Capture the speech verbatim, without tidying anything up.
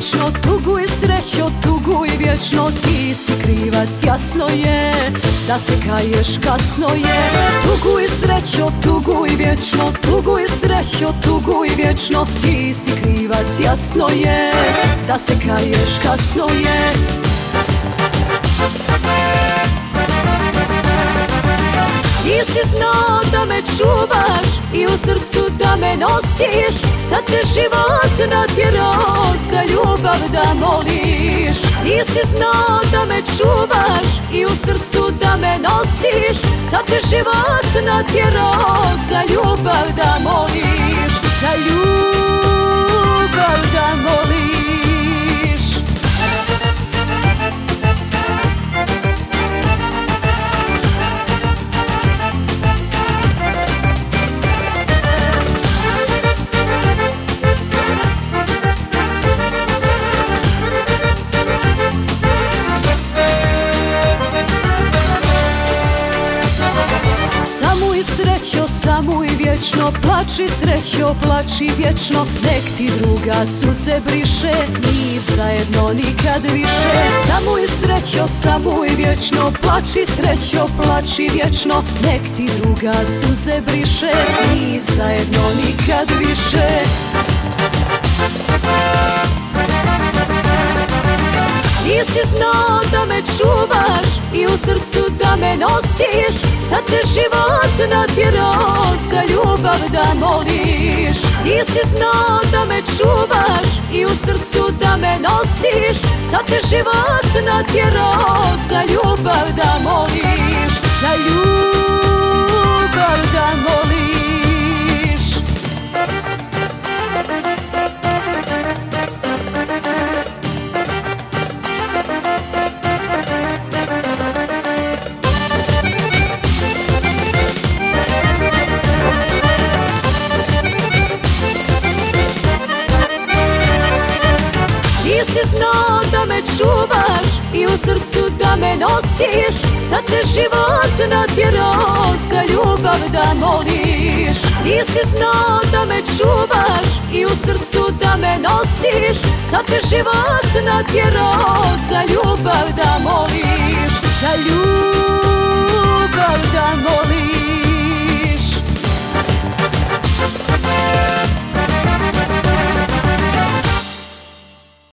vječno, tuguj srećo, tuguj vječno. Ti si krivac, jasno je, da se kaješ kasno je. Tuguj srećo, tuguj vječno, tuguj srećo, tuguj vječno. Ti si krivac, jasno je, da se kaješ kasno je. Ti si znao da me čuvaš i u srcu da me nosiš. Sad te život natjerao za ljubav da moliš. Ti si znao da me čuvaš i u srcu da me nosiš. Sad te život natjerao za ljubav da moliš. Za ljubav da moliš. Samuj srećo, samuj vječno, plači srećo, plači vječno. Nek ti druga suze briše, mi zajedno nikad više. Samuj srećo, samuj vječno, plači srećo, plači vječno. Nek ti druga suze briše, mi zajedno nikad više. Ti si znao da me čuvaš i u srcu da me nosiš. Sad te život natjerao za ljubav da moliš. Ti si znao da me čuvaš i u srcu da me nosiš. Sad te život natjerao za ljubav da moliš. Za ljubav da moliš. Ti si znao da me čuvaš i u srcu da me nosiš. Sad te život natjerao za ljubav da moliš. Ti si znao da me čuvaš i u srcu da me nosiš. Sad te život natjerao za ljubav da moliš. Za ljubav